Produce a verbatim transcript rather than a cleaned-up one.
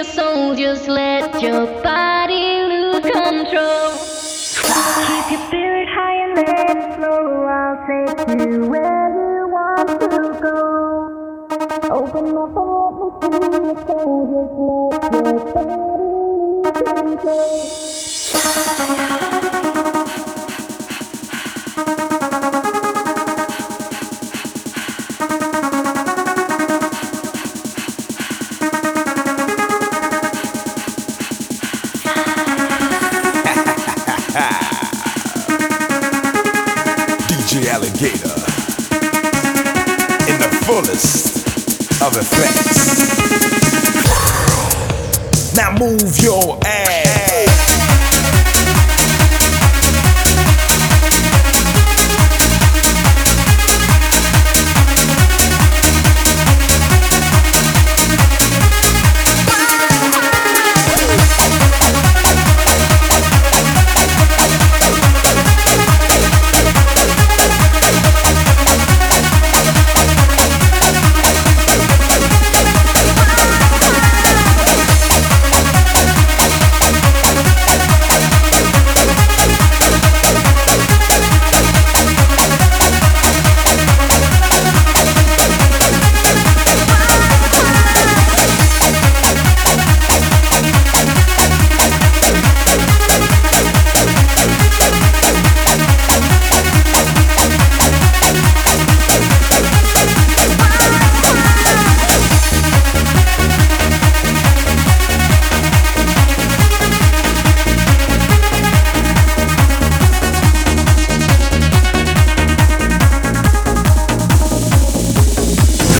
your soul, just let your body lose control. Keep your spirit high and let it flow. I'll take you where you want to go. Open up and let me see your soul, just let your body lose control. D J Alligator in the fullest of effects. Now move your ass.